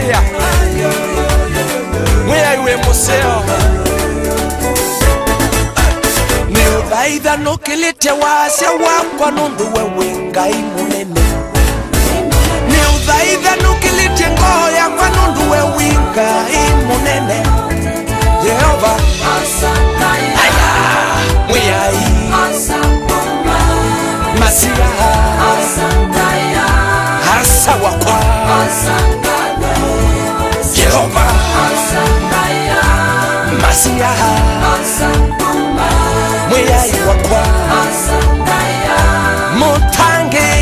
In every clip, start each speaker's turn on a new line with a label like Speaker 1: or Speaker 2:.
Speaker 1: Hallelujah. Mwea iwe museo ni uthaitha nukilite wasya wakwa nundu we Ngai munene. Ni uthaitha nukilite ngoo yakwa nundu we Ngai munene. Jehova mwea Masia hasa wakwa Jehova Masia mweyai wakwa mutange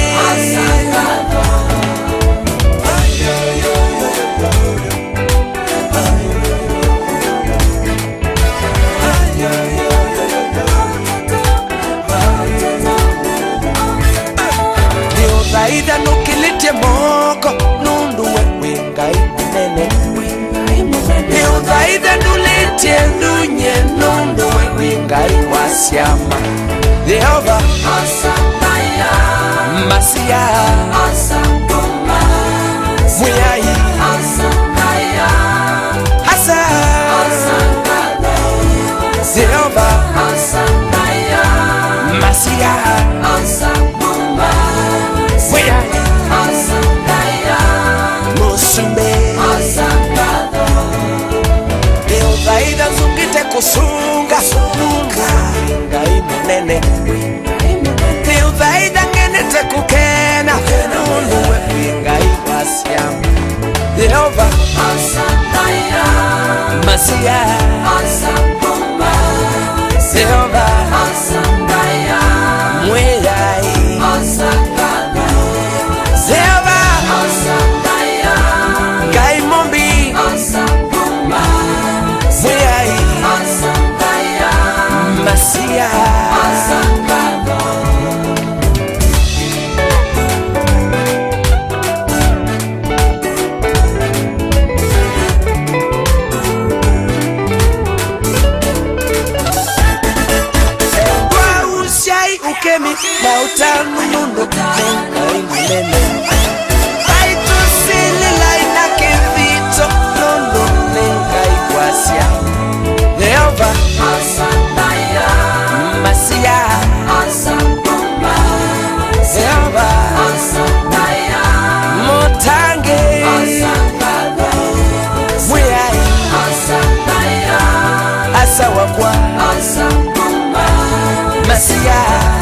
Speaker 1: Niuthaitha nukilite moko nundu we Ngai munene. Niuthaitha nulite ndunye nundu we Ngai wasiama. Jehova Masia mweyai hasa Jehova Masia Niuthaitha zungite kusunga Ngai munene. Niuthaitha ngenete kukena nundu we Ngai wasiama. Jehova Masia Jehova mweyai Jehova Ngai mombi mweyai Masia ukemi na utanu nundu Ngai munene. Aitu silila inakithito nundu Ngai wasia. Jehova Masia Jehova mutange mweyai asa wakwa Masia